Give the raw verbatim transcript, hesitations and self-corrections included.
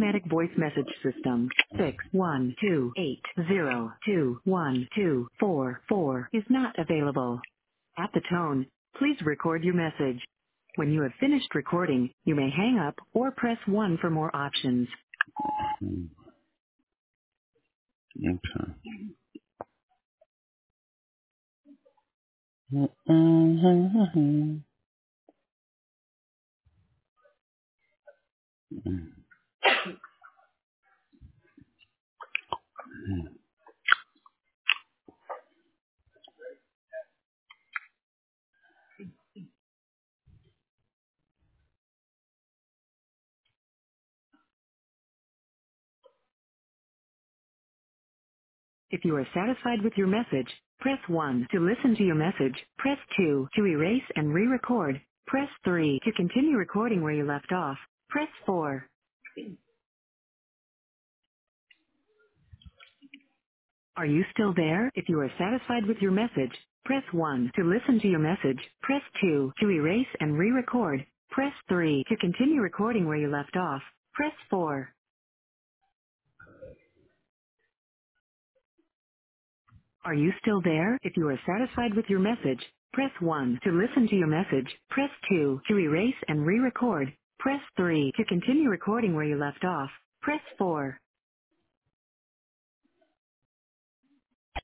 automatic voice message system. six one two eight zero two one two four four is not available. At the tone, please record your message. When you have finished recording, you may hang up or press one for more options. Mm, okay. Mm, If you are satisfied with your message, press one. To listen to your message, press two. To erase and re-record, press three. To continue recording where you left off, press four. Are you still there? If you are satisfied with your message, press one. To listen to your message, press two. To erase and re-record, press three. To continue recording where you left off, press four. Are you still there? If you are satisfied with your message, press one. To listen to your message, press two. To erase and re-record, press three. To continue recording where you left off, press four.